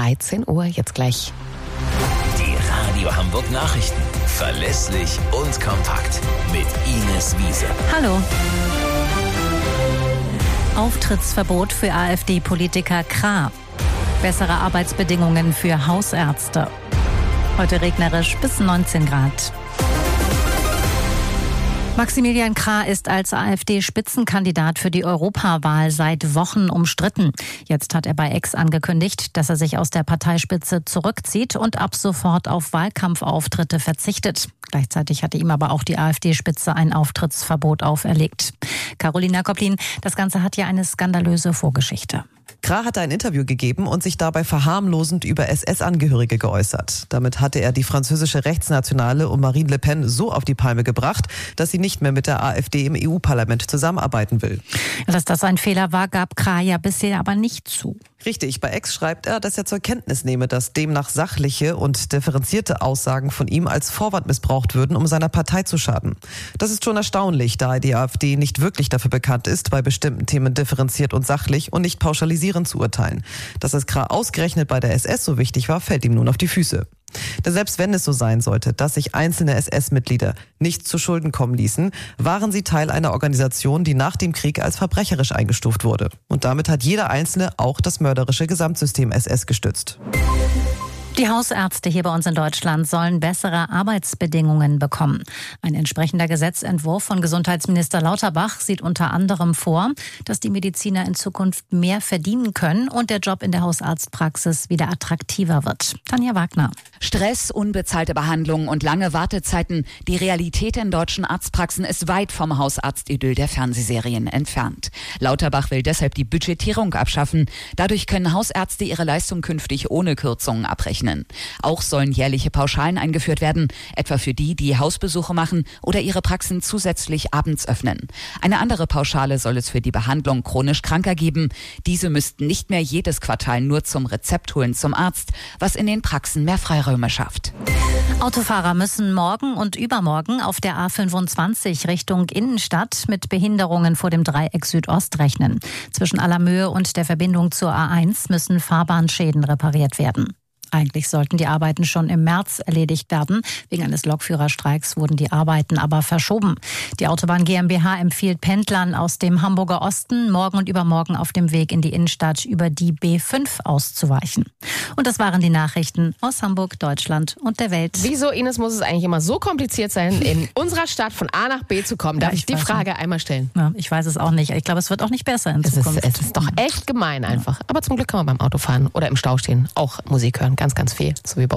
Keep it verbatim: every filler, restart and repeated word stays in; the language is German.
dreizehn Uhr. Jetzt gleich. Die Radio Hamburg Nachrichten. Verlässlich und kompakt. Mit Ines Wiese. Hallo. Auftrittsverbot für AfD-Politiker Krah. Bessere Arbeitsbedingungen für Hausärzte. Heute regnerisch bis neunzehn Grad. Maximilian Krah ist als AfD-Spitzenkandidat für die Europawahl seit Wochen umstritten. Jetzt hat er bei X angekündigt, dass er sich aus der Parteispitze zurückzieht und ab sofort auf Wahlkampfauftritte verzichtet. Gleichzeitig hatte ihm aber auch die AfD-Spitze ein Auftrittsverbot auferlegt. Carolina Koplin, das Ganze hat ja eine skandalöse Vorgeschichte. Krah hatte ein Interview gegeben und sich dabei verharmlosend über S S-Angehörige geäußert. Damit hatte er die französische Rechtsnationale um Marine Le Pen so auf die Palme gebracht, dass sie nicht mehr mit der AfD im E U-Parlament zusammenarbeiten will. Dass das ein Fehler war, gab Krah ja bisher aber nicht zu. Richtig, bei X schreibt er, dass er zur Kenntnis nehme, dass demnach sachliche und differenzierte Aussagen von ihm als Vorwand missbraucht würden, um seiner Partei zu schaden. Das ist schon erstaunlich, da die AfD nicht wirklich dafür bekannt ist, bei bestimmten Themen differenziert und sachlich und nicht pauschalisierend zu urteilen. Dass es Krah ausgerechnet bei der S S so wichtig war, fällt ihm nun auf die Füße. Denn selbst wenn es so sein sollte, dass sich einzelne S S-Mitglieder nicht zu Schulden kommen ließen, waren sie Teil einer Organisation, die nach dem Krieg als verbrecherisch eingestuft wurde. Und damit hat jeder Einzelne auch das mörderische Gesamtsystem S S gestützt. Die Hausärzte hier bei uns in Deutschland sollen bessere Arbeitsbedingungen bekommen. Ein entsprechender Gesetzentwurf von Gesundheitsminister Lauterbach sieht unter anderem vor, dass die Mediziner in Zukunft mehr verdienen können und der Job in der Hausarztpraxis wieder attraktiver wird. Tanja Wagner. Stress, unbezahlte Behandlungen und lange Wartezeiten. Die Realität in deutschen Arztpraxen ist weit vom Hausarztidyll der Fernsehserien entfernt. Lauterbach will deshalb die Budgetierung abschaffen. Dadurch können Hausärzte ihre Leistung künftig ohne Kürzungen abrechnen. Auch sollen jährliche Pauschalen eingeführt werden, etwa für die, die Hausbesuche machen oder ihre Praxen zusätzlich abends öffnen. Eine andere Pauschale soll es für die Behandlung chronisch Kranker geben. Diese müssten nicht mehr jedes Quartal nur zum Rezept holen zum Arzt, was in den Praxen mehr Freiräume schafft. Autofahrer müssen morgen und übermorgen auf der A fünfundzwanzig Richtung Innenstadt mit Behinderungen vor dem Dreieck Südost rechnen. Zwischen Allermöhe und der Verbindung zur A eins müssen Fahrbahnschäden repariert werden. Eigentlich sollten die Arbeiten schon im März erledigt werden. Wegen eines Lokführerstreiks wurden die Arbeiten aber verschoben. Die Autobahn GmbH empfiehlt Pendlern aus dem Hamburger Osten, morgen und übermorgen auf dem Weg in die Innenstadt über die B fünf auszuweichen. Und das waren die Nachrichten aus Hamburg, Deutschland und der Welt. Wieso, Ines, muss es eigentlich immer so kompliziert sein, in unserer Stadt von A nach B zu kommen? Darf ja, ich, ich die Frage nicht. einmal stellen? Ja, ich weiß es auch nicht. Ich glaube, es wird auch nicht besser in es Zukunft. Ist, es ist doch echt gemein einfach. Ja. Aber zum Glück kann man beim Autofahren oder im Stau stehen auch Musik hören. Ganz, ganz viel. So wie bei